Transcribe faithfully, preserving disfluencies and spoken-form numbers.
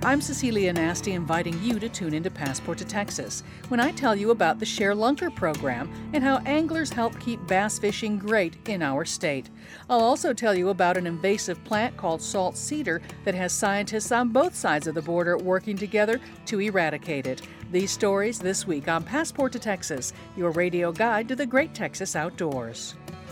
I'm Cecilia Nasty, inviting you to tune into Passport to Texas when I tell you about the Share Lunker program and how anglers help keep bass fishing great in our state. I'll also tell you about an invasive plant called salt cedar that has scientists on both sides of the border working together to eradicate it. These stories this week on Passport to Texas, your radio guide to the great Texas outdoors.